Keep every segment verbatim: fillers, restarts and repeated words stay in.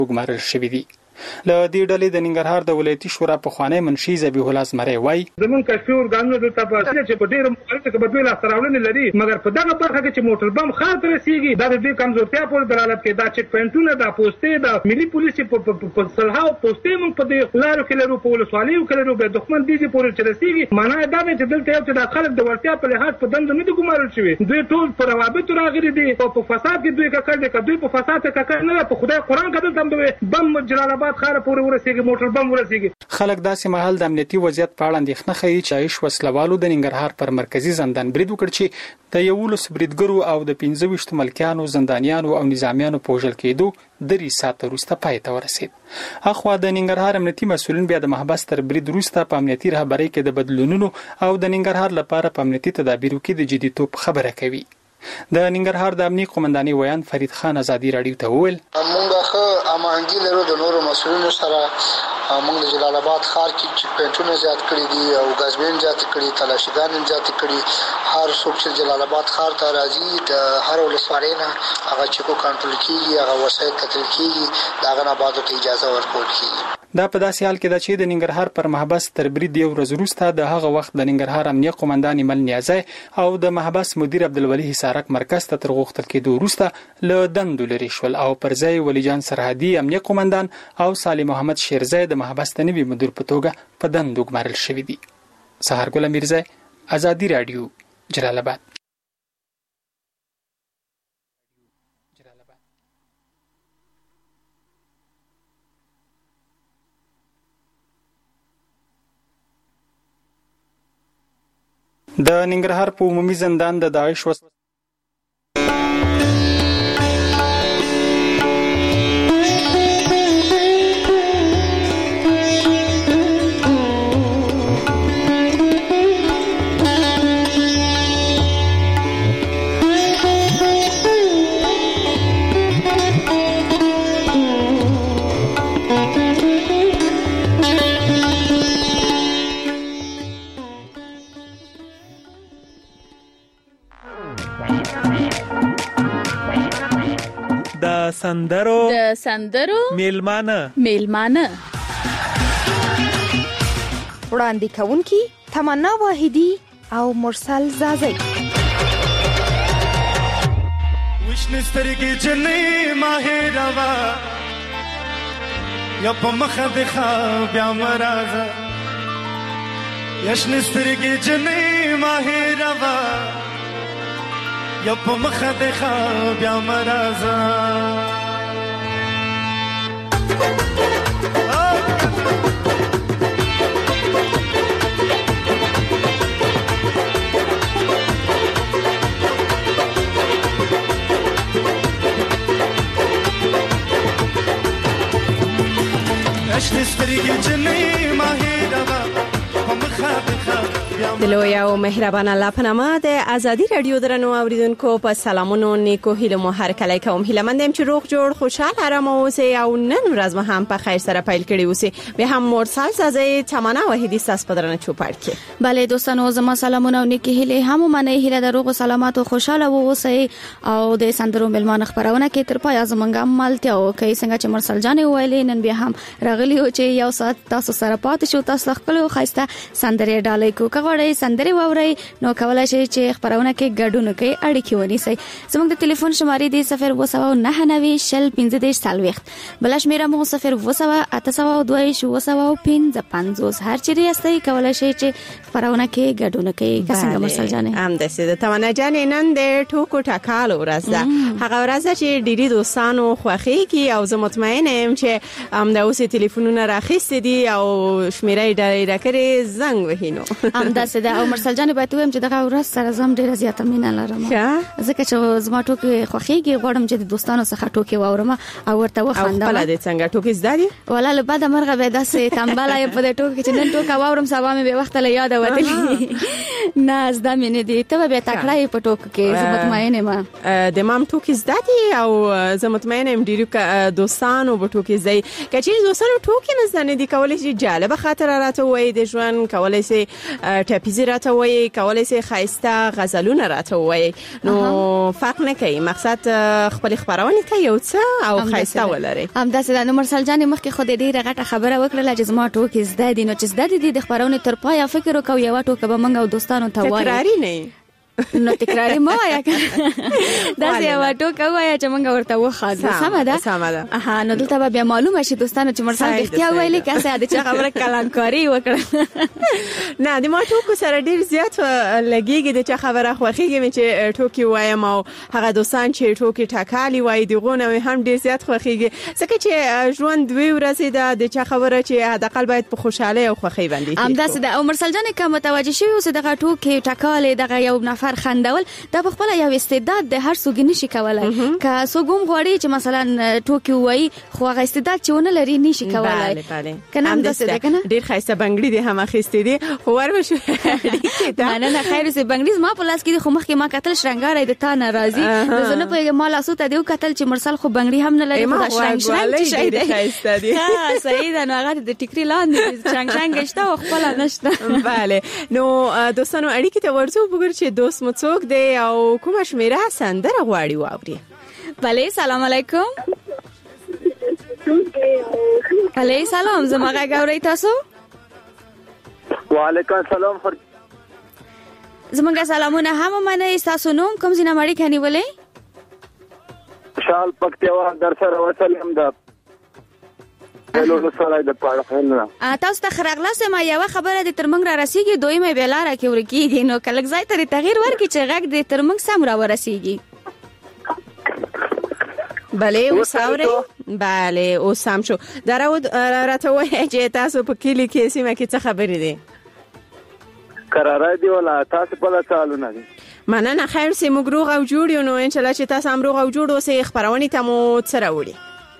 وګمارل شوي دي. له دې ډلې د ننګرهار د ولایتي شورا پخوانی منشي ذبیح الله زمری وایي زمون کشفي ارګانونو د تاسو چې په ډېر مخالفت کې بدوی لا سراولنه لري مګر په دغه برخه کې چې موټر بم خاص رسیږي دا د دې کمزورتیا په دلالت کوي. دا چک پوینټونه د پوسټې د ملي پولیس په صلاح او پوسټې موږ په دې لارو کې لرو په ولسوالیو کې لرو به دښمن دې پورې چې رسیږي. معنا دا نه چې دلته یو چې د خلک د ورتیا په لحاظ په دند نه دي ګمارل شوی. دوی ټول پر روابط راغلي دي او په فساد کې دوی ککړ دي کدوې په فساد کې ککړ نه په خدای قرآن کې دلته بم جلال آباد ښار پورې ورسیږي موټر بم ورسیږي. خلک داسې مهال د امنیتي وضعیت په اړه اندېښنه ښیي چې عایش وسلوالو د ننګرهار پر مرکزي زندان برید وکړ چې د یولس بریدګرو او د پنځه ویشت ملکیانو زندانیانو او نظامیانو په وژل کېدو درې ساعته وروسته پای ته ورسید. اخوا د ننګرهار امنیتي مسؤلین بیا د محبس تر برید وروسته په امنیتي رهبرۍ کې د بدلونونو او د ننګرهار لپاره په امنیتي تدابیرو کې د جديتوب خبره کوي. د ننګرهار د امنیتي قومندانۍ ویان فرید خان ازادي رادیو ته وویل موږ ښه امانګي لرو د نورو مسؤلینو سره. موږ د جلال آباد ښار کې چک پوینټونه زیات کړي دي او غازبین زیات کړي تلاشیګان زیات کړي. هر څوک چې جلال آباد ښار ته راځي د هر ولسوالۍ نه هغه چکو کنټرول کیږي هغه وسایل کتل کیږي دا غنا بعد ته اجازه ورکول کیږي. دا په داسې حال کې ده چې د ننګرهار پر محبس تر برید یو ورځ وروسته د هغه وخت د ننګرهار امنیه قومندان مل نیازی او د محبس مدیر عبدالولي حسارک مرکز ته تر غوښتل کېدو وروسته له دندو لرې شول او پر ځای ولی جان سرحدي امنیه قومندان او سالم محمد شیرزی د محبس ته نوي مدیر په توګه په دندو ګمارل شوي دي. سهارګل میرزی ازادي رادیو جلال آباد. د ننګرهار په عمومي زندان د داعش وس سندرو د سندرو میلمانه میلمانه وړاندې کوونکی تمنا واحدی او مرسل زازی. وشن سترګې جنې ماهر وا یا په مخ د خا بیا مرزا یشن سترګې جنې ماهر وا یا په مخ د خا بیا مرزا دلوی او مهربان الله په نامه د ازادي رادیو درنو اوریدونکو په سلامونو نیکو هیله مو هر کله کوم هیله مندم چې روغ جوړ خوشاله آرام اوسئ او نن ورځ مو هم په خیر سره پیل کړی اوسئ. به هم مرسل سازي تمنا وحیدی ساس پدرنه چوپړ کې بله دوستانو زما سلامونه او نیکی هیله هم منه هیله د روغ سلامات او خوشاله اوسئ او د سندرو ملمان خبرونه کې تر پای زمونږه مالته او کې څنګه چې مرسل جان ویلې نن بیا هم راغلی او چې یو سات تاسو سره پات شو تاسو خپل خاصه سندرې ډالې کو کغړې سندرې ووري نو کولای شي چې خبرونه کې ګډون کوي اړیکې ونیسي. زموږ د ټلیفون شمارې دی صفر و سو نه نوي شل پنځه دیش سالويخت بل شمیره مو صفر و سو اته سو دوه شو سو پنځه پنځوس هر چیرې استي کولای شي چې خبرونه کې ګډون کوي. څنګه مرسل جان هم د سید تمنا جان نن د ټوکو ټکال ورځ ده هغه ورځ چې ډيري دوستانو خوخي کی او زه مطمئن یم چې هم د اوسې ټلیفونونه راخېست دي او شمیره ډېر ډکرې زنګ وهینو هم د سید او مرسل جان به ته هم چې دغه ورځ سره زم ډیره زیاته مینه لرم ځکه چې زما ټوکې خوخيږي غواړم چې د دوستانو څخه ټوکې واورم او ورته وخاندم. او خپل د څنګه ټوکې زده دي ولا له بعد مرغه به داسې تنبله په دې ټوکې چې نن ټوکا واورم سبا مې به وخت له یاد وته نه زده مې نه دي ته به تکړه په ټوک کې زه مطمئن یم د مام ټوکې زده دي او زه مطمئن یم ډیرو دوستانو به ټوکې زده کچې دوستانو ټوکې نه زده دي کولای شي جالب خاطر راته وای د ژوند کولای شي ټپیزي راته وایي، کولای شي خایسته غزلونه راته وایي، نو فرق نه کوي، مقصد خپل خبرونه ته یو څه او خایسته ولري. هم داسې د مرسل جان مخکې خو د ډیره غټه خبره وکړه چې زما ټوکې زده دي، نو چې زده دي د خبرونه تر پای فکر وکاو یو ټوکه به موږ او دوستانو ته وایو. تکراری نه نو تکراری ما وایا دا یو ټوکه وایا چې موږ ورته وخاځو. سمه ده سمه ده. اها نو دلته بیا معلومه شي دوستانو چې مرسل اختیا ویلې کسه د چا خبره کلانکاری وکړه. نه د ما ټوکو سره ډیر زیات لګیږي د چا خبره خوخیږي چې ټوکی وایم او هغه دوستان چې ټوکی ټاکالي وای دیغونه هم ډیر زیات خوخیږي، ځکه چې ژوند دوی ورځې د چا خبره چې حداقل باید په خوشاله او خوخی باندې هم داسې د عمر سلجان کوم متوجه شوی اوس دغه ټوکی ټاکالي دغه یو نفر خندول دا په خپل یو استعداد د هر څوک نشي کولای. که څوک هم غواړي چې مثلا ټوکی وای خو هغه استعداد چې ونه لري نشي کولای. بله بله کنه هم داسې ده کنه. ډیر خایسته بنگړي دي هم اخیستې دي خو ور بشو نه نه خیر سي بنگړي ما په لاس کې خو مخکې ما کتل شرنګار د تا ناراضي د زنه په ما لاسو ته دیو کتل چې مرسل خو بنگړي هم نه لري خو شرنګ شرنګ شي دی خایسته دي. ها صحیح ده، نو هغه د ټیکري لاندې شرنګ شرنګ شته او خپل نشته. بله نو دوستانو اړیکې ته ورځو وګور چې دوست مو څوک دی او کومه شمیره سندره غواړي واوري. بله سلام علیکم. بله سلام زما غږ اورئ تاسو؟ وعلیکم السلام. زمونږ سلامونه هم منئ. تاسو نوم کوم ځای نه مړی کنيولې؟ شال پکتیوا در سره وسلم ده. هلو سره د پاره خلنه. ا تاسو ته خرغلاس ما یو خبره د ترمنګ را رسیږي دویمه بیلاره کې ورکیږي، نو کله ځای ته تغییر ورکړي چې غږ د ترمنګ سم را ورسیږي. بله اوس اورئ؟ بله اوس هم شو. درو راته وایي چې تاسو په کلی کې سیمه کې څه خبرې دي؟ قراره دی ولا تاسو په لا چالونه دي؟ مننه خیر سي موږ روغ او جوړ یو، نو ان شاء الله چې تاسو هم روغ او جوړ اوسئ. خبرونه ته مو څه راوړي؟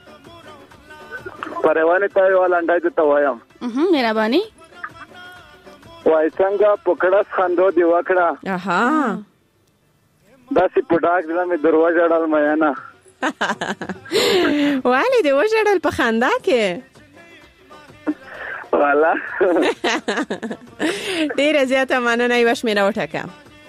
پروانه ته یو لاندای ته وایم. اها مهرباني. وای څنګه پکړه خندو دی وکړه. اها دا سی پډاک دې مې دروازه ډال مې نه. والی دې وژړل په خندا کې. والا ډیره زیاته مننه. یو شمیره وټاکه.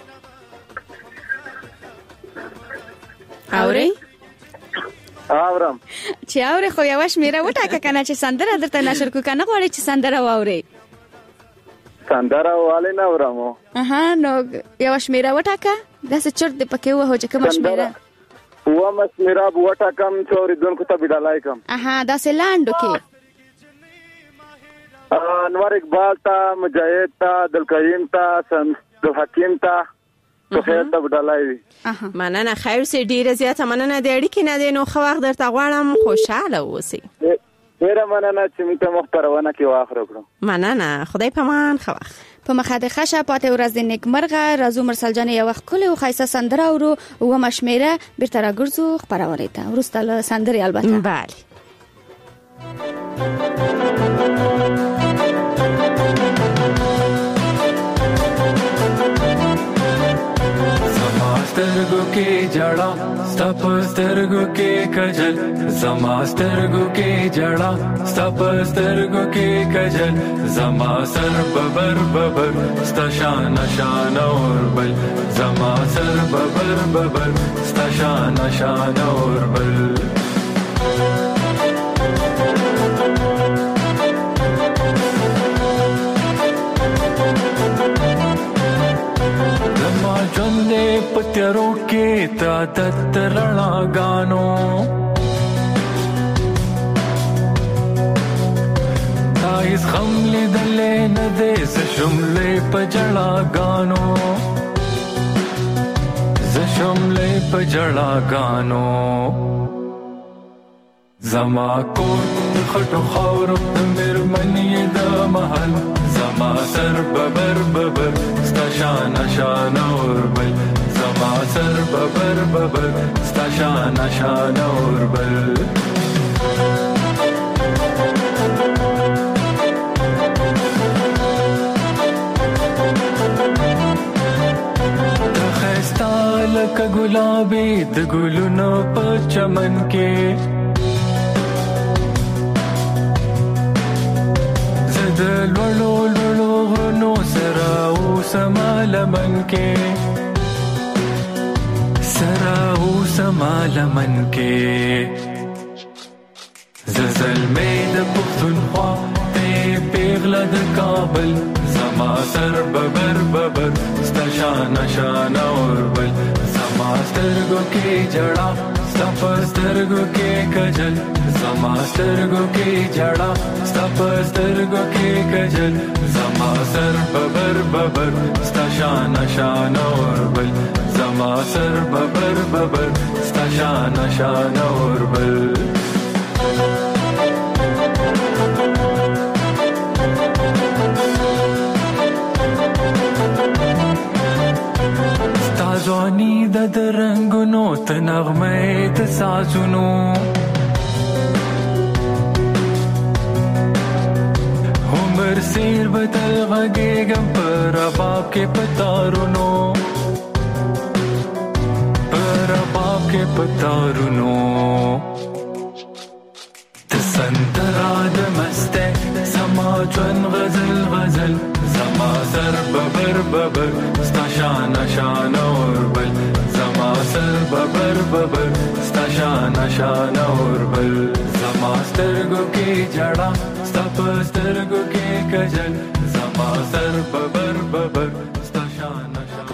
اورئ؟ اورم. چې اورئ خو یو شمیره وټاکه کنه چې سندره درته نشر کو کنه غواړي چې سندره واورئ. سندره والے نه اورم. اها نو یو شمیره وټاکه داسې چرته دې پکې وه چې کوم شمیره و مسمیرا بوټا کم چوري دونکو ته بډالای کم. اها داسې لاندو کې انور اقبال تا مجاهد تا دلکریم تا سند حکیم تا تو خیر ته بډالای. مننه خیر سي ډیره زیاته مننه د اړیکې نه دی، نو خو وخت درته غواړم خوشاله اوسئ. ډیره مننه چې موږ ته محترمانه کې واخره کړو. مننه خدای پامان خو وخت په مخه د خشه پاتې ورځ د نیکمرغه. راځو مرسل جان یو وخت کله خایسته سندره اورو و مشمیره بیرته راګرځو خبرونه ته ورسته له سندرې البته. بله سترګو کې جړا ستپ سترګو کې کجل زما سترګو کې جړا ستپ سترګو کې کجل زما سر ببر ببر ستا شان شان اور بل زما سر ببر ببر ستا شان شان اور بل. جنې پتیرو کې تا د رڼا غانو تا هیڅ غم لیدلې نه دې ز شملې په جړا غانو ز شملې په جړا غانو زما کو خټو خاورو د مرمنې د محل زما سر ببر ببر ستا شان شان اور بل زما سر ببر ببر ستا شان شان اور بل. د خستا لکه ګلابي د ګلونو په چمن کې د لولو لولو غرونو سره لمن کې زلزلې د پښتونخوا ته پیغله د کابل زما سر ببر ببر ستا شان شان اوربل زما سترګو کې جړا ستا په سترګو کې کجل زما سترګو کې جړا ستا په سترګو کې کجل زما سر ببر ببر ستا شان شان اوربل زما سر ببر ببر ستا شان شان اوربل ځواني د رنگونو ته نغمه د سازونو عمر سیر بدل غږېږم په رباب کې پتارونو په رباب کې پتارونو د سندرا د مسته سما ژوند غزل غزل زما سر ببر ببر ستا شان شان اوربل زما سر ببر ببر ستا شان شان اوربل زما سترګو کې جړا ستا په سترګو کې کجل زما سر ببر ببر ستا شان شان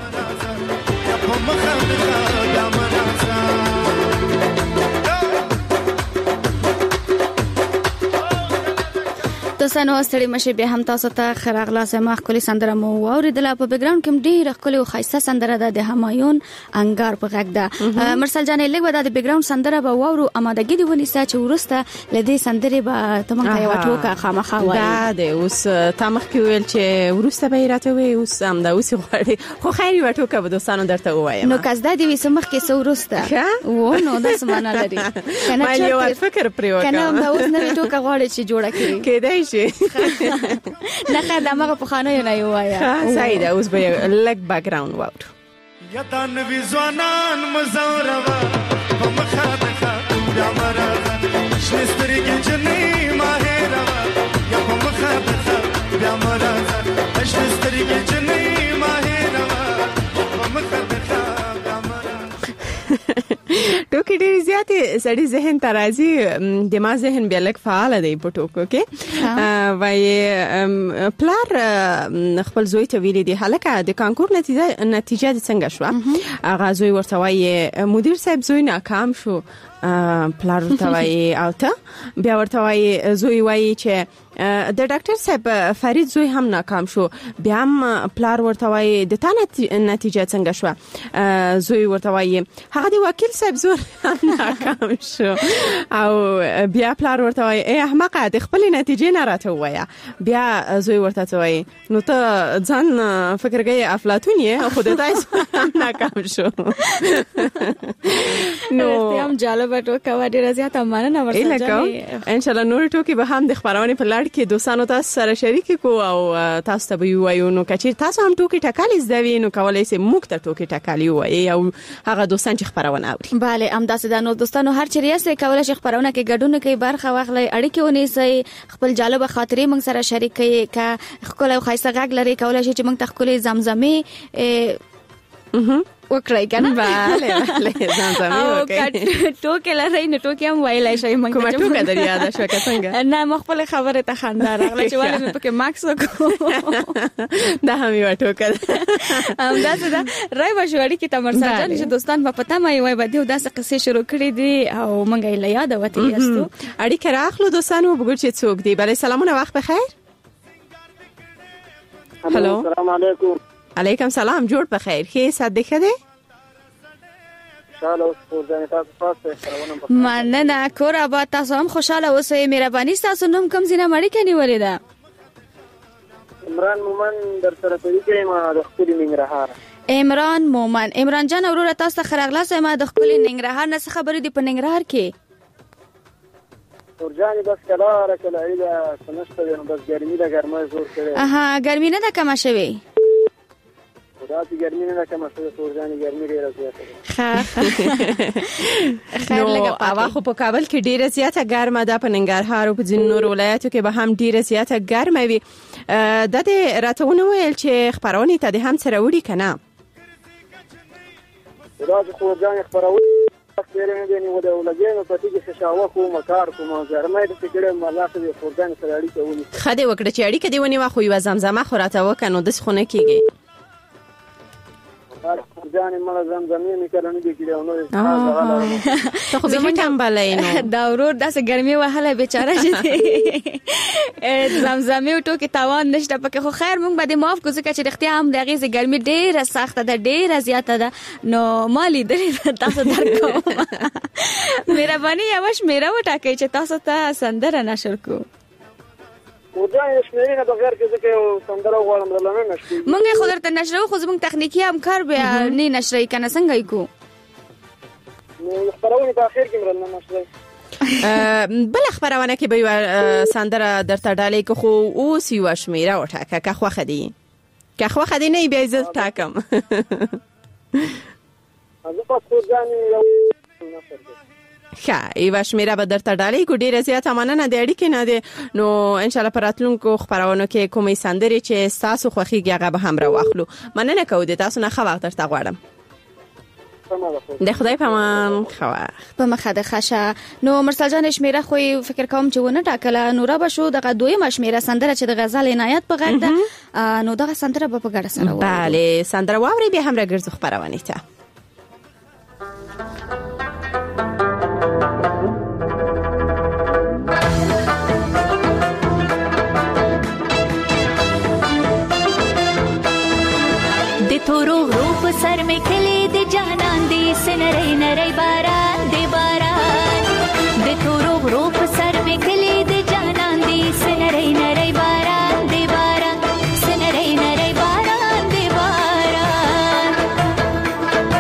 دوستانو ستړي مشه به هم تاسو ته خراغلا سما خولي سندره مو اوریدل په بیک ګراوند کې ډیره خولي او خاصه سندره ده د همایون انګار په غږ ده مرسل جان لګ ودا د بیک ګراوند سندره به وورو امادګي دی ونی ساچ ورسته لدې سندره به تمه کوي وټوکا خامخا وای دا د اوس تمخ کې ویل چې ورسته به راته وي اوس هم دا اوس غواړي خو خیر وټوکا به دوستانو درته وایم نو کزدا دی سمخ کې سورسته و نو د سمانه لري کنه یو فکر پریوکا کنه دا اوس نه ټوکا غواړي چې جوړه کړي کېدای شي نه خدامه په خانه نه یوایا صحیح ده اوس به لګ بیک ګراوند واو یا دان وی ځوانان مزوروا په مخه دخه بیا مرغه شستري کې جنې ماهروا یا په مخه دخه بیا مرغه شستري کې جنې ماهروا په مخه دخه بیا مرغه ټوکی ډیر زیاتې سړی ذهن ترازی دماغ ذهن بیا لک فعال دی په ټوکو کې وای پلار خپل زوی ته ویلي دی هلکه د کانکور نتیجه نتیجه څنګه شو هغه زوی ورته وای مدیر صاحب زوی ناکام شو پلار ورته وای او ته بیا ورته وای زوی وای چې د ډاکټر صاحب فرید زوی هم ناکام شو بیا هم پلار ورته وای د تا نتیجه څنګه شو زوی ورته وای هغه د وکیل صاحب زوی هم ناکام شو او بیا پلار ورته وای ای احمقه د خپل نتیجې نه راته وایا بیا زوی ورته وای نو ته ځان فکر کوي افلاطون یې خو د تاسو هم ناکام شو نو هم جالب ټوکا وړي رضایت امانه ورسره ان شاء الله نور ټوکی به هم د خبرونه په لړ کې دوستانو تاسو سره شریک کو او تاسو ته وایو نو کچیر تاسو هم ټوکی ټکالي زوی نو کولای سي موږ ته ټوکی ټکالي وایي او هغه دوستان چې خبرونه اوري bale امداسه د نو دوستانو هر چیرې سره کولای شي خبرونه کې ګډون کوي برخه واخلي اړیکې ونی سي خپل جالب خاطرې موږ سره شریک کوي ک خپل خاصه غږ لري کولای شي چې موږ تخکلې زمزمه وکړای کنه bale bale زمزمه وکړي ټوکې لري نو ټوکې هم وایلای شي موږ کومه ټوکه در یاد شو که څنګه نه مخبل خبره ته خندار راغله چې ولې مې پکې ماکس وکړو دا هم یو ټوکه هم دا څه دا راي بشوړی کې تمر سره چې دوستان په پتا مې وای بده داسې قصې شروع کړې دي او موږ یې یاد وته یاستو اړیکه راخلو دوستانو وګور چې څوک دی bale سلامونه وخت بخیر هلو السلام علیکم علیکم سلام جوړ بخیر خې صدقه ده خوشاله اوسئ ځان تاسو پاسه خبرونه مننه کور آباد تاسو هم خوشاله اوسئ مهرباني تاسو نوم کوم زینه مړی کني ولې ده عمران مومن در سره پېږی ما د خپل ننګرهار عمران مومن عمران جان وروره تاسو خراغلا سم د خپل ننګرهار نه خبرې دی په ننګرهار کې ورجاني بس کلا راکله ایله سمشته نو بس ګرمي ده ګرمه زور کړي اها ګرمي نه ده کما شوي دا چې ګرمي نه کما شوي ورجاني ګرمي ډیره زیاته خیر لګه اوا خو په کابل کې ډیره زیاته ګرمه ده په ننګرهار او په ځینو نور ولایتو کې به هم ډیره زیاته ګرمه وي د دې راتونه ویل چې خبرونه ته د هم سره وړي کنه دا چې ورجاني خبرونه وخت یې نه دی نیولې او لګیا نو پټي کې شاوه کوم کار کوم ګرمه دې کېږي مله څه فورګان سره اړیکه ونی خدای وکړه چې اړیکه دی ونی واخو یو زمزمه خوراته وکنو د خونه کېږي ځان مله زمزمې می کړنه دي کېږي نو ته خو به ټمبلې نو دا ورور داسې ګرمي وهله بیچاره چې زمزمې او ټوکې تاوان نشته پکې خو خیر مونږ باندې معاف کوو چې رښتیا هم دغه ز ګرمي ډېره سخته ده ډېره زیاته ده نو مالي درې تاسو درکو مهرباني یو شمیره وټاکئ چې تاسو ته سندره نشر کو ودا یې شمیره بغیر کې ځکه سندره غواړم دلته نشته مونږ خو درته نشرو خو زموږ تخنیکی همکار به نه نشري کنه څنګه یې کو نو خبرونه په اخر کې مرنه نشته بل خبرونه کې به سندره درته ډالې کو خو اوس یو شمیره وټاکه که خو خدي که خو خدي نه بیا عزت ټاکم زه په ځان یو نشر ښه ایوا شمیره به درته ډالې کو ډیره زیاته مننه د اړیکې نه دی نو ان شاء الله پراتلونکو خبرونو کې کومې سندرې چې تاسو خوښیږي هغه به هم راوخلو مننه کوو د تاسو نه خو وخت درته غواړم د خدای په امان خو په مخه د خشه نو مرسل جان شمیره خو فکر کوم چې ونه ټاکله نو را به شو دغه دویمه شمیره سندره چې د غزل عنایت په غږ ده نو دغه سندره به په ګډه سره وایو bale سندره واوري به هم راګرځو خبرونه ته تورو غروب سر میں کھلے دے جانان دی سنرے نرے باران دے باران دے تورو غروب سر میں کھلے دے جانان دی سنرے نرے باران دے باران سنرے نرے باران دے باران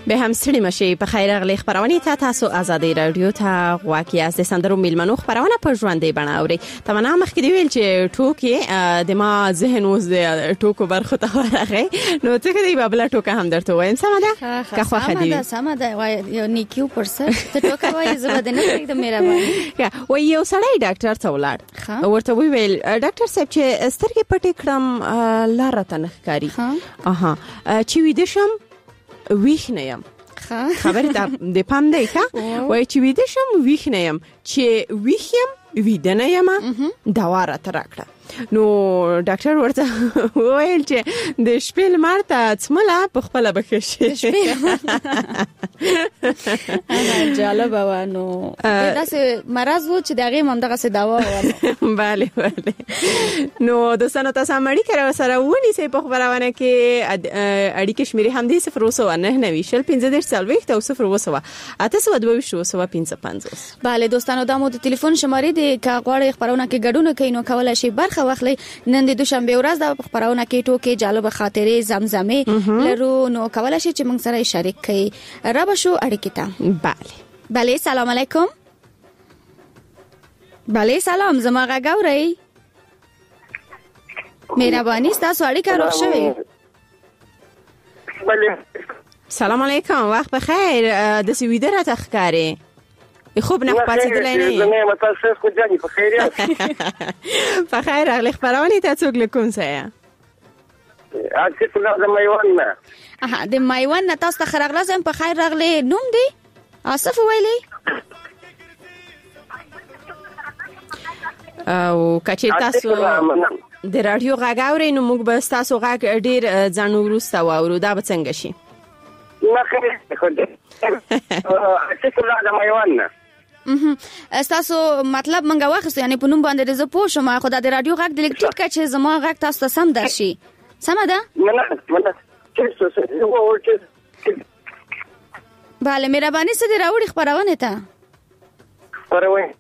به هم ستړي مشي. په خیر راغلی خبرونه ته تاسو آزادي رادیو ته غواکي از د سندرو میلمنو خبرونه په ژوندې بڼه اوري. تمنا مخکې دی ویل چې ټوکې د ما ذهن اوس د ټوکو برخه ته ورغی نو څه کوي بابلا ټوکه هم درته وایم سم ده که خو خدي سم ده سم ده وای یو نیکیو پرسر ته ټوکه وای زبر نه پرېږدم مهرباني. وای یو سړی ډاکټر ته ولاړ ورته ویل ډاکټر صاحب چې سترګې پټې کړم لار ته نه ښکاري. اها چې ویده شم ویښ نه یم. خبرې ته د پام دی ښه وای چې ویده شم ویښ نه یم چې ویښ یم ویده نه یم دوا راته راکړه. نو ډاکټر ورته وویل چې د شپې لمر ته څمله په خپله به ښه شي. جالبه وه. نو داسې مرض و چې د هغې هم همدغسې دوا وه. بله بله. نو دوستانو تاسو هم اړیکه راسره ونیسئ په خپرونه کې. اړیکې شمېرې همدې صفر اوه سوه نهه نوي شل پنځه دېرش څلوېښت او صفر اوه سوه اته سوه دوه ویشت اوه سوه پنځه پنځوس. بله دوستانو دا مو د تلیفون شمارې دی که غواړئ خپرونه کې ګډون وکړئ نو کولی شئ برخه واخلئ. نن د دوشنبه ورځ د خبرونه کې ټوکې جالب خاطرې زمزمې لرو نو کولی شئ چې موږ سره شریک کړئ. را به شو اړیکې ته. بله بله سلام علیکم. بله سلام زما غږ اورئ؟ مهرباني ستاسو اړیکه روغ شوې. بله سلام علیکم وخت بخیر. داسې ویده راته ښکارې خوب نه پاتېدلی نه یې. زه متاسف خو جانې په خیر یاست؟ په خیر راغلی. خپرونې ته څوک له کوم ځای یه؟ آصف الله د میوند نه. اها د میوند نه تاسو ته ښه راغلاست. په خیر راغلی. نوم دی آصف ویلی او که چېرې تاسو د راډیو غږ اورئ نو موږ به ستاسو غږ ډېر ځان وروسته واورو. دا به څنګه شي؟ نه خیر آصف الله د میوند نه. استاسو مطلب منګه واخستو یعنی په نوم باندې زه پوه شم خو د رادیو غږ د لیکټیک کا چې زما غږ تاسو ته سم درشي. سمه ده؟ نه نه بله مهرباني څه دې راوړي خپرونې ته؟ خپرونې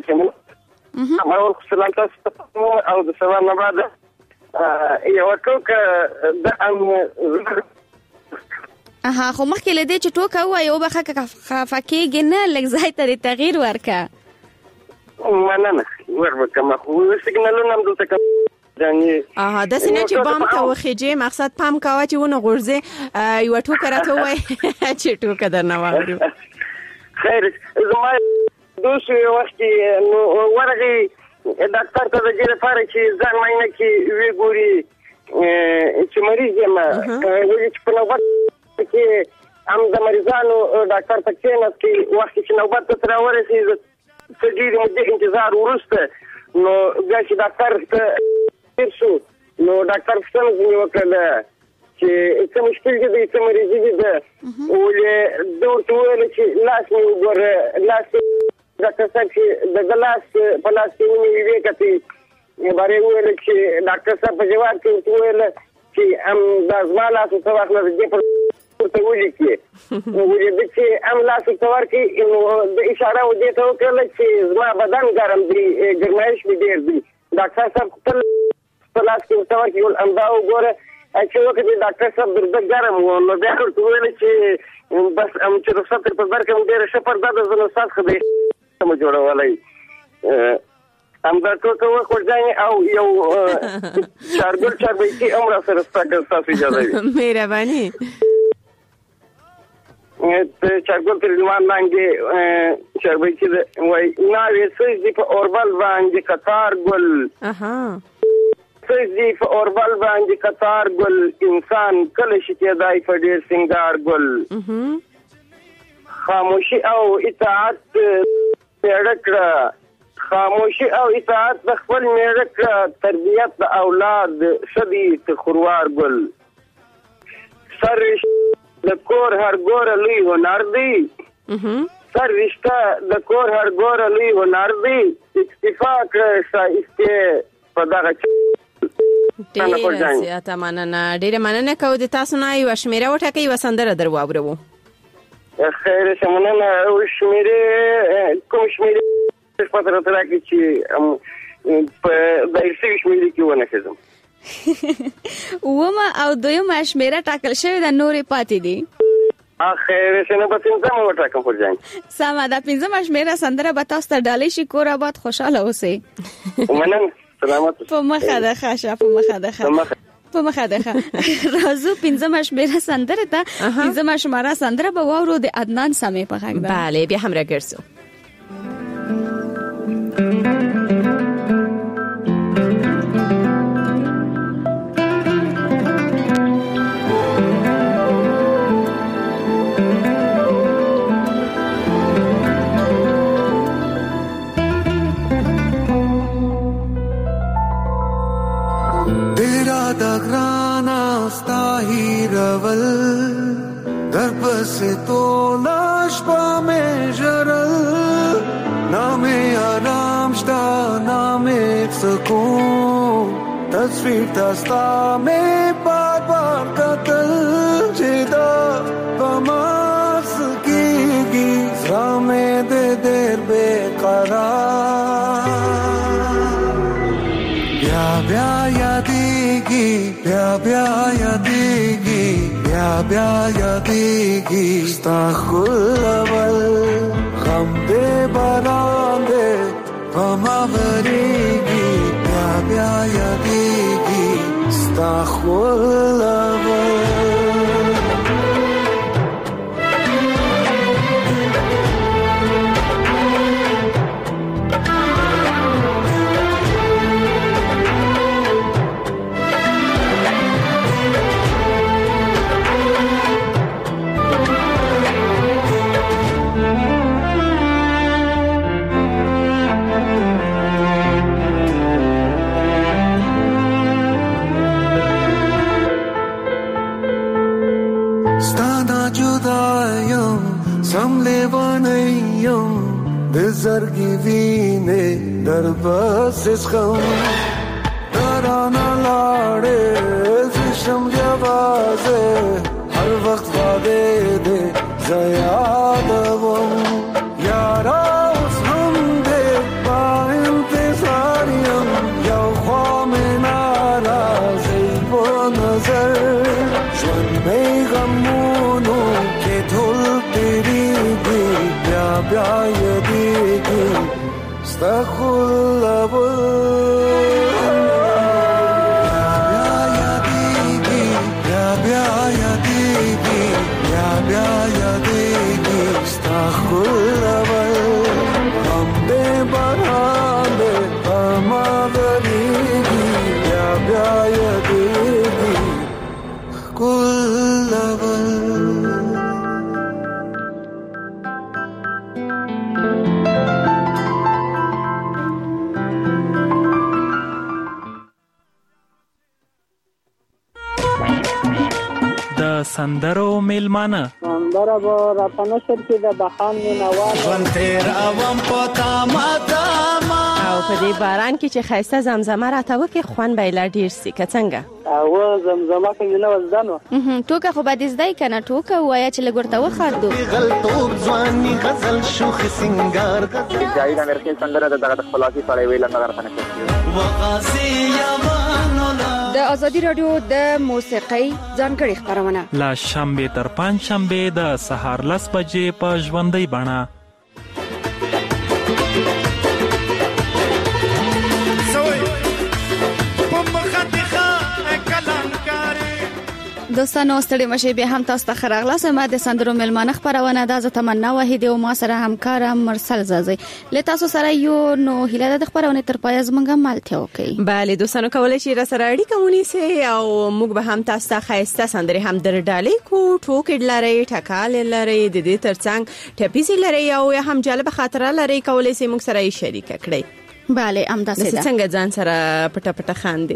اول سلام تاسو ته او د سلام نه بعد یو ټوکه د ام اها خو مخکې له دې چې ټوکه ووایې وبخه که خفه کېږې نه لږ ځای ته دې تغییر ورکړه. مننه وربکم خو سیګنالونه هم دلته اها داسې نه چې بام ته وخېجې مقصد پام کوه چې ونه غورځې یوه ټوکه راته ووایې چې ټوکه درنه واورو. خیر زما دوست یو وخت نو ورغې ډاکټر ته د دې لپاره چې ځان معاینه کې ویې ګوري چې مریض یم وایي چې په نوبت کې هم د مریضانو ډاکټر ته کېناست کې وخت چې نوبت ته راورسېږي څه ډېرې مودې انتظار وروسته نو بیا چې ډاکټر ته تېر شو نو ډاکټر پوښتنه ځینې وکړله چې څه مشکل دي دی څه مریضي دي ده ولې ده ورته وویله چې لاس مې وګوره لاس ډاکټر صاحب چې د ده لاس په لاس کې ونیوي ویې کتې باره یې وویله چې ډاکټر صاحب په جواب کې ورته وویله چې هم دا زما لاس ورته واخله د دې پر ورته ولیکي ولې ده چې هم لاس ورته ورکړي نو د اشاره و دې ته وکړله چې زما بدن ګرم دی ګرمایش مې ډېر دی ډاکټر صاحب خپل په لاس کې ورته ورکړي همدا وګوره چې وکړې ډاکټر صاحب در ده ګرم و نو بیا ورته وویله چې بس چې رخصت تر په درکړم ډېره ښه پرده ده زه نو ستاسو څخه د مو جوړولی همدا ټوکه وخوړځانې او یو چارګل چاربیتي هم را سره ستا که ستاسو اجازه وي. مهرباني. چارګل تر لمر لاندې چاربیتي ده وایي ناوې څه دي په اوربل باندې قطار ګل څه دي په اوربل باندې قطار ګل انسان کله شي کېدای په ډېر سینګار ګل خاموشي او اطاعت پیړه کړه خاموشي او اطاعت د خپل میړه کړه تربیت د اولاد شدي ته خوروار ګل سر د کور هر ګوره لوی هنر دی سر رشته د کور هر ګوره لوی هنر دی اکتفا کړه ښایستې په دغه ډېره زیاته مننه ډېره مننه کوو د تاسو نه یوه شمېره وټاکئ یوه سندره در واورو. خیر شه مننه شمېرې کوم شمېرې پته راته راکړي چې په دایر شوي شمېرې کې ونښځم. اوومه او دویمه شمېره ټاکل شوې ده نورې پاتې دي. اخر شنو په پنځمه وټاکم پر جان سمه ده پنځمه شمیره سندره به تاسو ته ډالۍ شي کور آباد خوشاله اوسئ مننه سلامات په مخه ده ښه په مخه ده ښه په مخه ده راځو پنځمه شمیره سندره ته پنځمه شمیره سندره به واورو د عدنان سمې په غږ ده بله بیا هم راګرځو से तो लाश पा में जरल नामे आराम शता नामे सुकून तस्वीर दस्ता में बार बार कतल जिदा बमास की रामे दे देर बेकरार ब्या ब्या यादेगी ब्या ब्या यादेगी ब्या ब्या यादेगी स्ताखुल अवल गम दे बरांदे गमावरेगी ब्या ब्या यादेगी स्ताखुल अवल Zargi vine dar bas is kham tarana lade zisham jawaze har waqt wade de zayad wam yara us hum de ba intizariyam yaw kham narazi wo nazar shun mein ghamunu ke dhul teri bhi bya bya yadi استغفر سندرو میلمانه سندره به را پنشر کې د بخان مینوال ژوند تیر اوم په تاما تاما او په دې باران کې چې ښایسته زمزمه راته وکړي خوند به یې لا ډېر سي که څنګه او زمزمه کوي نه وزدانو ټوکه خو به دې زده یې که نه ټوکه ووایه چې لږ ورته وخاندو غلطوب ځواني غزل شوخ سنګار جاوید امرخیل سندره د دغه خپلواکي سړی ویل نه درته نه د ازادي رادیو د موسیقۍ ځانګړي خبرونه لا شنبه تر پنځ شنبه د سهار لس بجې په ژوندۍ بڼه دوستانو ستړي مشه به هم تاسو ته خراغلاس ما د سندرو ملمانه خبرونه د تمنا وحید او ما سره همکار مرسل زازي له تاسو سره یو نو هیله د خبرونه تر پای زمونږه مالته وکي bale دوستانو کولای شئ را سره اړیکه ونیسئ او موږ به هم تاسو ته خایسته سندري هم در ډالې کو ټوکې لري ټکال لري د دې ترڅنګ ټپیزي لري او هم جالب خاطره لري کولای شئ موږ سره یې شریک کړئ bale ام تاسو څنګه ځان سره پټه پټه خاندي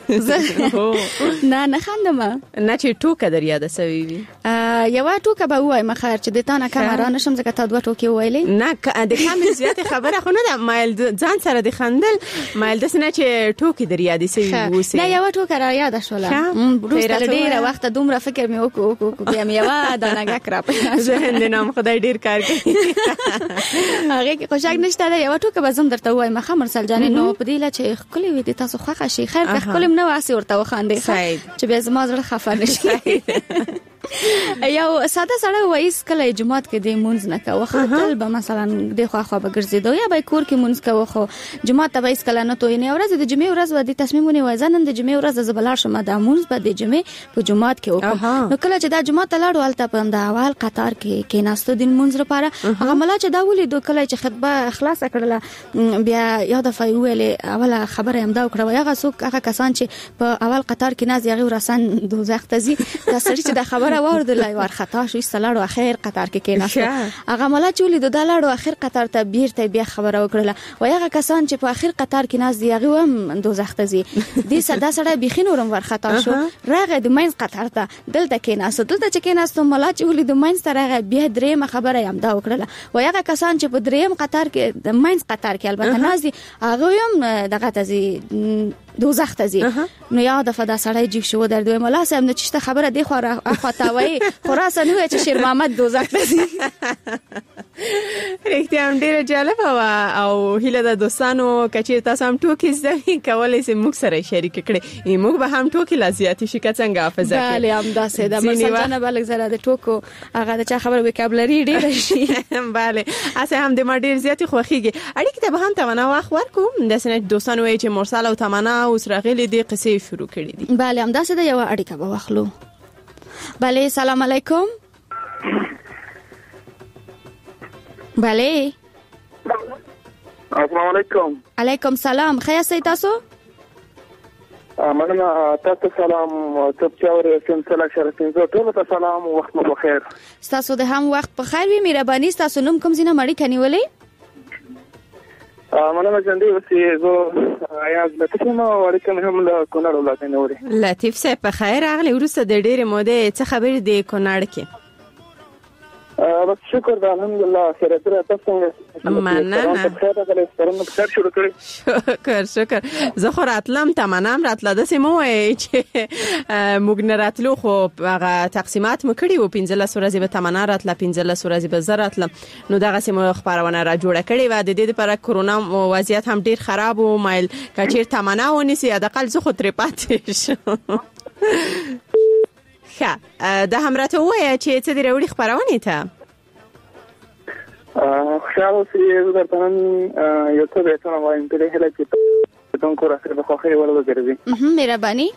نه نه خاندم نه چې ټوکه در یاد سوي وي یو ټوکه به وای مخار چې د تانه کامرا نشم ځکه تا دوه ټوکې ویلې نه د کامل زیاته خبره خو نه ده مایل ځان سره د خندل مایل د سنه چې ټوکې در یاد سوي وسی نه یو ټوکه را یاد شوله بروسته ډیره وخت دومره فکر مې وکړو بیا مې یو دانګه کراپ ذهن دې نام خدای ډیر کار کوي هغه کې خوشاک نشته یو ټوکه به زم درته وای مخه مرسل جانې نو په دې لا چې خپلې وې د تاسو خوښه شي خیر که خپلم نه واسي ورته وخاندې چې به زما زړه خفه نشي یو ساده سره وایس کله جمعات کې د مونږ نه کوه خپل به مثلا د خو خو به ګرځیدو یا به کور کې مونږ کوه خو جمعات ته وایس کله نه توې نه ورځ د جمعې ورځ و د تصمیمونه وایزن د جمعې ورځ د زبلار شمه د مونږ به د جمعې په جمعات کې وکړو نو کله چې دا جمعات لاړو الته په د اول قطار کې کې ناستو د مونږ لپاره هغه ملا چې دا ولې دوه کله چې خطبه خلاص کړله بیا یو دفعه ویلې اوله خبره هم دا وکړه هغه څوک هغه کسان چې په اول قطار کې ناز یغي ورسان دوزخ ته زی دا سړي چې دا خبره واردله ور خطا شو استلاړو اخر قطار کې کې ناست هغه ملا چې ولې د لاړو اخر قطار ته بیرته بیا خبره وکړه و هغه کسان چې په اخر قطار کې ناز یغي هم دوزخ ته زی دې صدا سره بيخي نورم ور خطا شو راغه د ماین قطار ته دلته کې ناست دلته چې کې ناست ملا چې ولې د ماین سره بیا درېم خبره هم دا وکړه و هغه کسان چې په درېم قطار کې د ماین قطار کې البته ناز هغه هم دغه ته زی دوزخ ته زی نو یا د فدا سړی جیب شو در دوی مولا صاحب نو چې خبره دی خو راخواتاوي خلاص نه وای چې شیر محمد دوزخ ته زی رښتیا هم ډیره جالبه و او هیله د دوستانو کچې تاسو هم ټوکی زده کولای سي موږ سره شریک کړئ موږ به هم ټوکی لاسیاتي شي څنګه حافظه کوي بله هم دا سه د مسجانه بلک زره د ټوکو هغه د چا خبر وکابلری ډیره شي بله اسه هم د ما ډیر زیاتی خوخیږي اړیکه ته به هم تمنا واخ ورکوم د سنت دوستانو وای چې مرسل او تمنا اوس راغلي دي قصې شروع کړې دي بله هم دا سه د یو اړیکه به واخلو بله سلام علیکم بله السلام علیکم علیکم سلام خیر سي تاسو مننه تاسو سلام تاسو چاور سلسله شرفین زه ټول ته سلام وخت مو بخیر تاسو د هم وخت په خیر وي مهرباني تاسو نوم کوم زینه مړی کنيولې مننه جندي وسې زه آیا لطیف نو وړکه مې هم له کونړ ولایت نه وری لطیف صاحب په خیر اغلی ورسته د ډېرې مودې څه خبرې دی کونړ کې بس شکر ده الحمدلله خیره تر تاسو مننه شکر شکر زه خو راتلم تمنام راتله د سیمو چې موږ نه راتلو خو هغه تقسیمات مو کړی و پنځلس ورځې به تمنا راتله پنځلس ورځې به زه راتلم نو دغه سیمو خبرونه را جوړه کړې و د دې لپاره کرونا وضعیت هم ډیر خراب و مایل کچیر تمنا ونیسي اقل زه خو ترې پاتې شم ښه دا هم راته ووایه چې څه دې راوړي خپرونې ته خوشحال اوسئ زه درته نن یو څه بیتونه وایم په دې هیله چې دونکو را سره به خوښۍ ور وګرځي مهرباني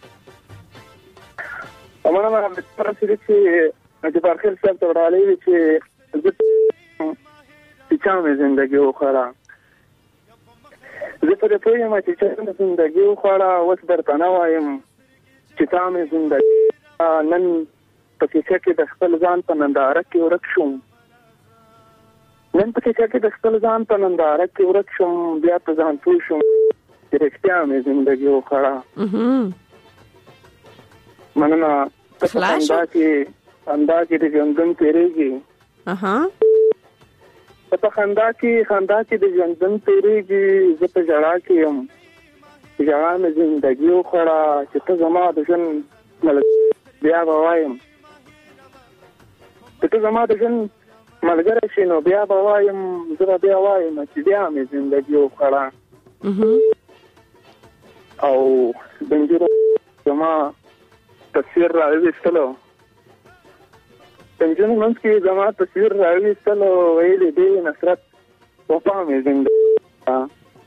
مننه بیتونه چې چې جبارخیل صاحب ته وړاندې وي چې زه چې چا مې زندګي وخوړه زه په دې پوهېږم چې چا مې زندګي وخوړه اوس درته نه وایم چې چا مې زندګي نن په کیسه کې د خپل ځان په ننداره کې ورک شوم نن په کیسه کې د خپل ځان په ننداره کې ورک شوم بیا په ځان پوه شوم چې رښتیا مې زندګي وخوړه مننه په خندا کې خندا کې د ژوندون تېرېږي په خندا کې خندا کې د ژوندون تېرېږي زه په ژړا کې یم ژړا مې زندګي وخوړه چې ته زما د ژوند بیا به وایم چې ته زما د ژوند ملګری شې نو بیا به وایم زه به بیا وایم چې بیا مې زندګي وخوړه او د نجونو زما تصویر راویستلو د نجونو منځ کې زما تصویر راویستلو ویلې دی نصرت وفا مې زندګي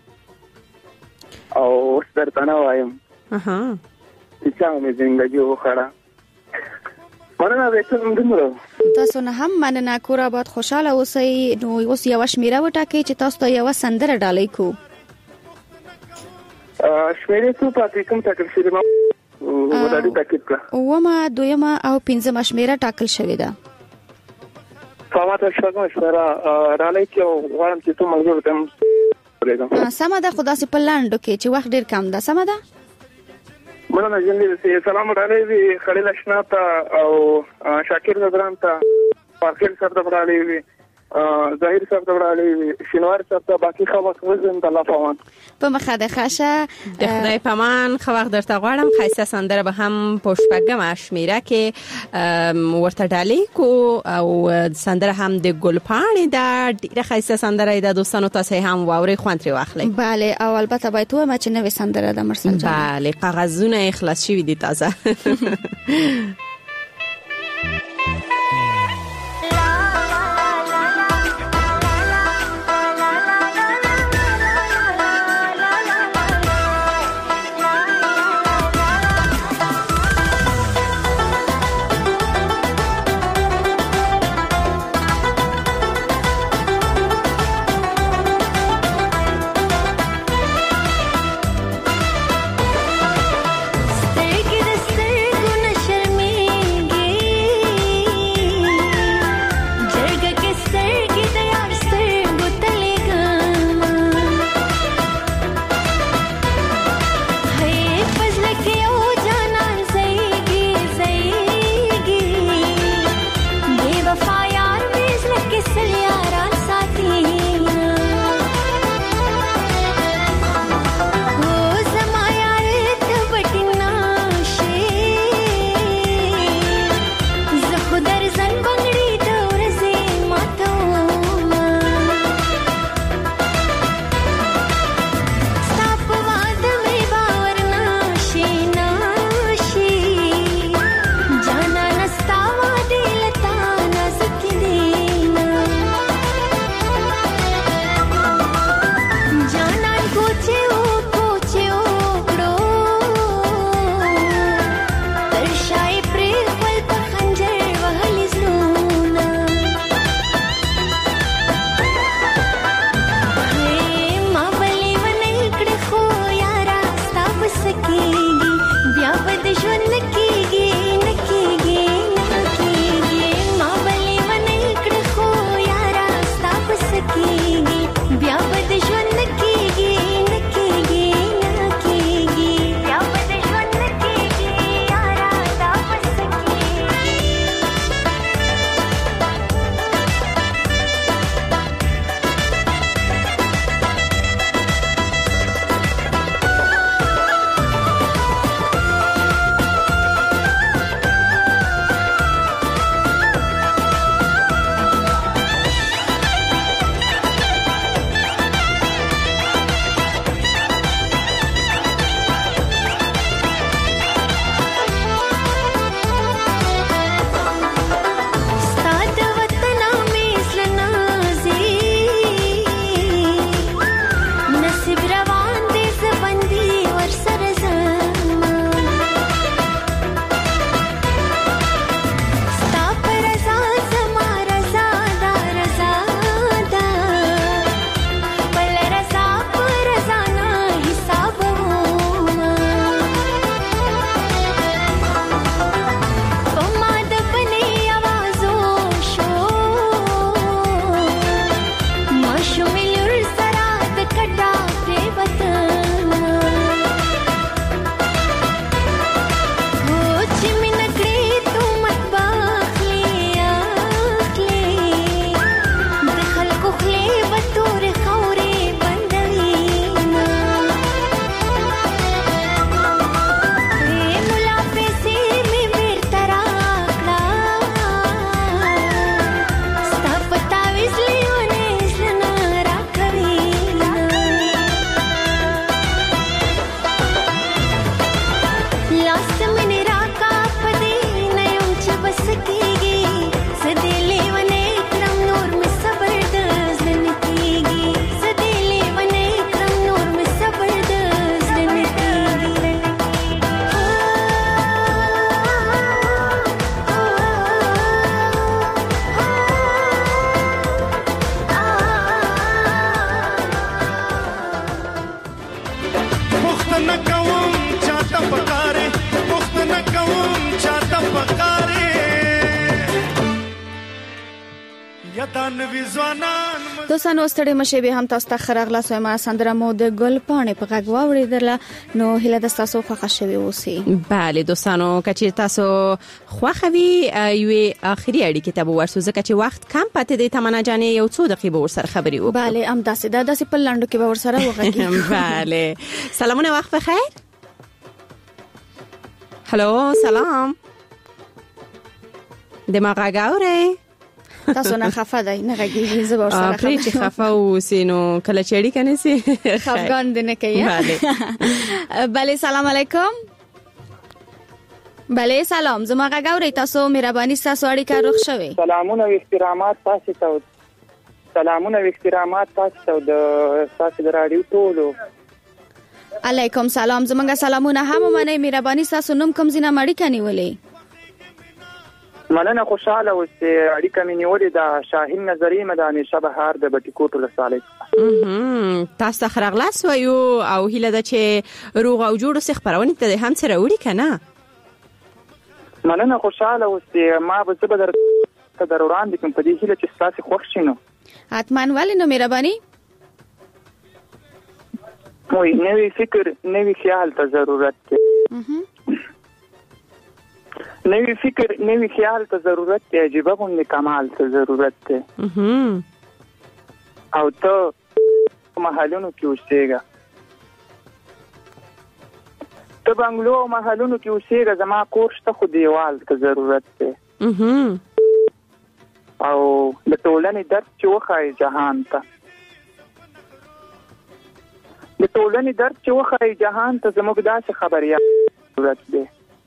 او اوس درته نه وایم چې چا مې زندګي وخوړه مننه بیتونه دومره تاسو نه هم مننه کور آباد خوشاله اوسئ نو اوس یو شمیره وټاکئ چې تاسو ته یو سندره ډالۍ کو شمیره څو پاتې کوم ټاکل شوی ما ودادي تاکید کړه ومه دویمه او پنځمه شمیره ټاکل شوی ده فاماته شپږمه شمیره ډالۍ کې غواړم چې ته ملګرو ته ولېږم سمه ده خدا سي په لاندو کې چې وخت ډیر کم ده سمه ده مننه جنګي سلام علیکم خلیل اشنا ته او شاکر زبران ته فاخر سره ته وړاندې ظاهر صاحب ته وړاندې شینوار صاحب ته باقي خبر وزن د الله پامان په مخه د خاشه د خدای پامان خو وخت درته غواړم خاصه سندره به هم پښپګم شمیره کې ورته ډالۍ کو او سندره هم د ګلپاڼې د ډیره خاصه سندره د دوستانو تاسو هم واوري خوانتري واخلئ bale او البته باید تو ما چې نوې سندره د مرسل جان bale کاغذونه اخلاص شوی دي تازه دوستانو ستړي مشه به هم تاسو ته خرغلا سوما سندره مو د ګل پاڼې په غږ واوریدله نو هله د تاسو خوښ شوي اوسئ. bale دوستانو کچې تاسو خوښوي یو اخري اړیکه ته ورسو ځکه چې وخت کم پاتې دی تمنا جانې یو څو دقیقې ور سره خبري وکړو. bale ام داسې دا داسې په لاندو کې ور سره وغږی. bale سلامونه وخت بخیر. هلو سلام دماغ غاوري تاسو نه خفه دی نه غږیږي زبر سره خفه چې خفه وسینو کله چړی کنه سي خفګان دې نه کوي. bale bale سلام علیکم بله سلام، زما غاوري تاسو مهرباني تاسو اړیکه روغ شوي. سلامونه او احترامات تاسو ته. سلامونه او احترامات تاسو ته د تاسو د رادیو ټولو. علیکم سلام، زمونږ سلامونه هم منئ. مهرباني تاسو نوم کوم ځینه اړیکه نیولې؟ مننه، خوشاله اوسئ. اړیکه مې نیولې د شاهین نظری مداني شبهار د بټیکوټ ولسوالۍ. هم تاسو خرغلاس وایو او هیله ده چې روغ او جوړ اوسئ. خبرونه ته هم سره وړي کنه. مننه، خوشاله اوسئ. ما به زه به در ته در وړاندې کوم په دې هیله چې تاسو خوښ شئ. نو حتماً، ولې نو مهرباني؟ وای نوې فکر نوې خیال ته ضرورت دی. نوې فکر نوې خیال ته ضرورت دی. عجیب غوندې کمال ته ضرورت دی. او ته محلونو کې اوسېږه، ته بنګلو او محلونو کې اوسېږه. زما کور شته خو دیوال ته ضرورت دی. او د ټولنې درد چې وښایي جهان ته، د ټولنې درد چې وښایي جهان ته، زموږ داسې خبریال ضرورت دی.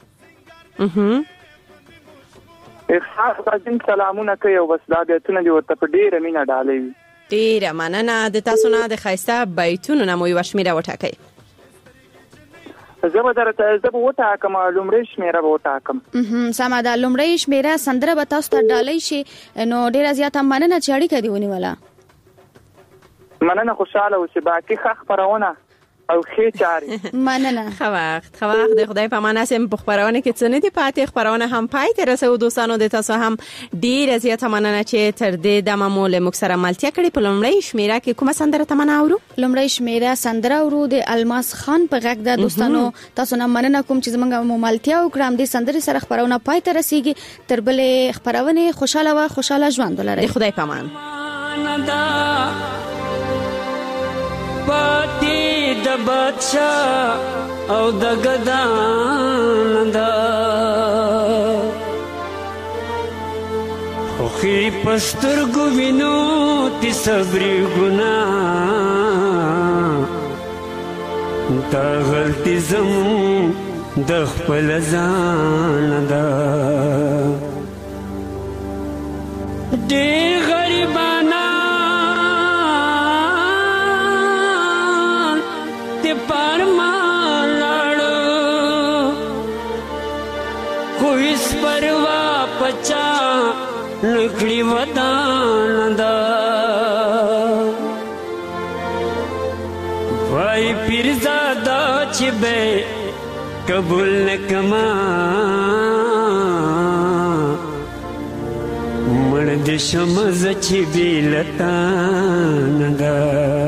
احساس راځم سلامونه کوي او بس دا بیتونه دې ورته په ډېره مینه ډالۍ وي. ډېره مننه. د تاسو نه د ښایسته بیتونو نه مو یوه شمېره وټاکئ. زه به درته زه به وټاکم، لومړۍ شمېره به وټاکم. سمه ده، لومړۍ شمېره سندره به تاسو ته ډالۍ شي. نو ډېره زیاته مننه چې اړیکه دې ونیوله. مننه، خوشاله اوسئ. باقي ښه خپرونه او ښې چارې. مننه. ښه وخت ښه وخت د خدای په امان. هسې په خپرونه کې څه نه دي پاتې، خپرونه هم پای ته رسوو. دوستانو د تاسو هم ډېره زیاته مننه چې تر دې دمه مو له موږ سره ملتیا کړې. په لومړۍ شمېره کې کومه سندره تمنا اورو؟ لومړۍ شمېره سندره اورو د الماس خان په غږ ده. دوستانو تاسو نه مننه کوم چې زموږ مو ملتیا وکړم. د سندرې سره خپرونه پای ته رسیږي. تر بلې خپرونې خوشاله و خوشاله ژوند ولرئ. د خدای په امان. پاتی د بادشاہ او د گدان دا خوخی پستر گو وینو تی صبری گنا دا غلطی زم د خپل ځان دا دی غریبانا پچا نکلی ودان دا وای پیرزادا چی بے قبول نکما مرد شمز چی بیلتان دا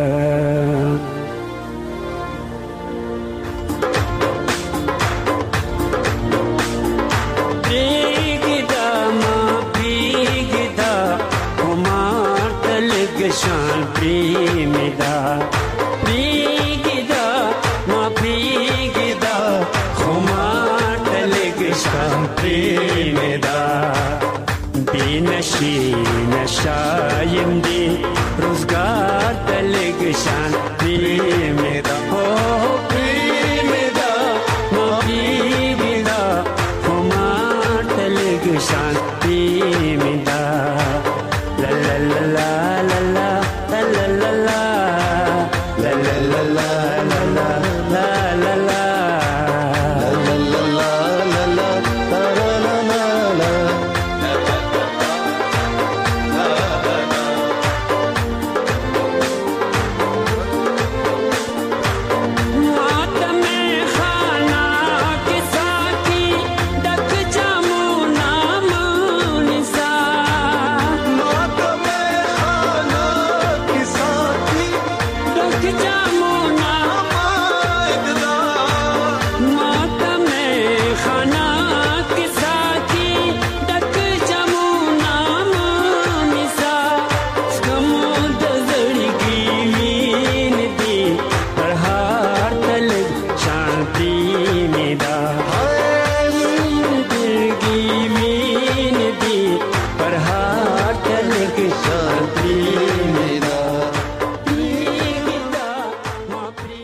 شان پریمدا پریگدا ما پریگدا خما تلگ شان پریمدا بینشی نشایم دی روزگار تلگ شان پریمدا